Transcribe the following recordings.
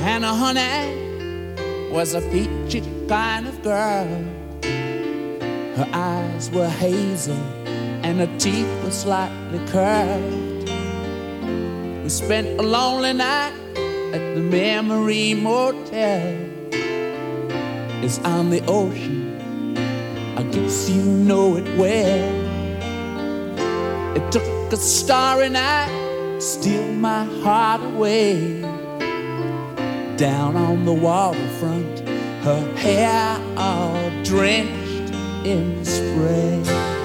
Hannah Honey was a peachy kind of girl. Her eyes were hazel and her teeth were slightly curved. We spent a lonely night at the Memory Motel. It's on the ocean, I guess you know it well. It took a starry night to steal my heart away. Down on the waterfront, her hair all drenched in spray.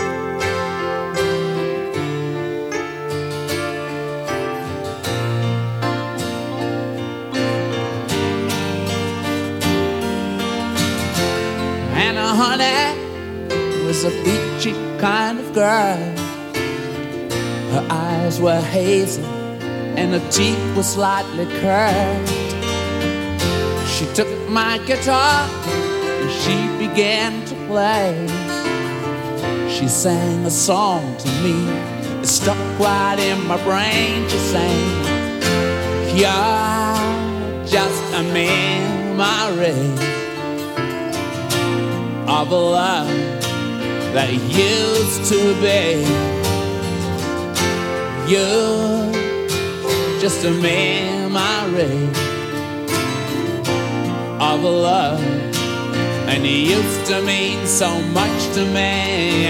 Hannah Honey was a peachy kind of girl. Her eyes were hazel and her teeth were slightly curved. She took my guitar and she began to play. She sang a song to me, it stuck right in my brain. She sang, "You're just a memory of a love that used to be. You're just a memory of a love, and it used to mean so much to me."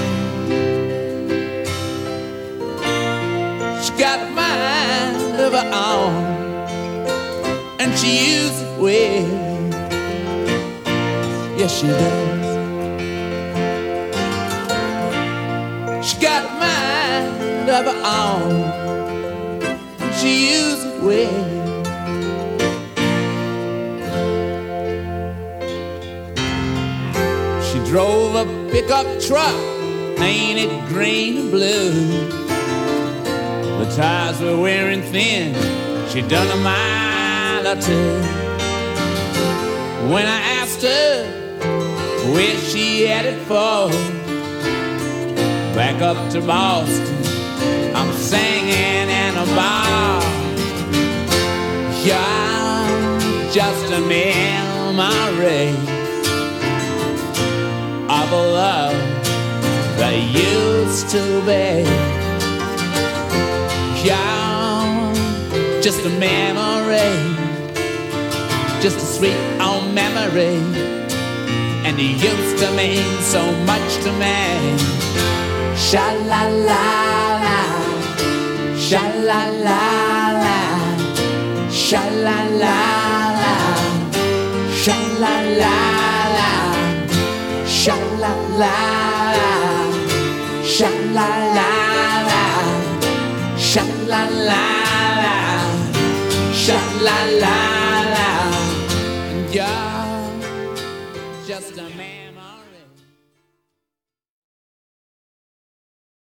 She got a mind of her own, and she uses it well. Yes, she does. She got a mind of her own, and she uses it well. She drove a pickup truck painted green and blue. The tires were wearing thin, she'd done a mile or two. When I asked her where she headed for, back up to Boston, I'm singing in a bar. You're just a memory of a love that used to be. You're just a memory, just a sweet old memory, and it used to mean so much to me. Sha-la-la-la, sha-la-la-la, sha-la-la-la, sha-la-la-la, sha-la-la-la, sha-la-la-la, sha-la-la-la, sha-la-la-la. You're just a man.